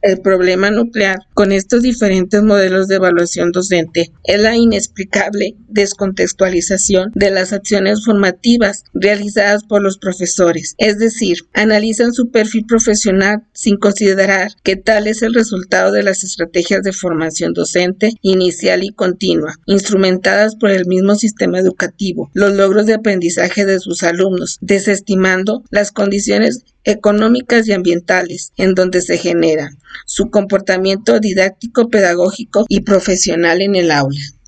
El problema nuclear con estos diferentes modelos de evaluación docente es la inexplicable descontextualización de las acciones formativas realizadas por los profesores, es decir, analizan su perfil profesional sin considerar que tal es el resultado de las estrategias de formación docente inicial y continua, instrumentadas por el mismo sistema educativo, los logros de aprendizaje de sus alumnos, desestimando las condiciones económicas y ambientales en donde se generan, su comportamiento didáctico, pedagógico y profesional en el aula.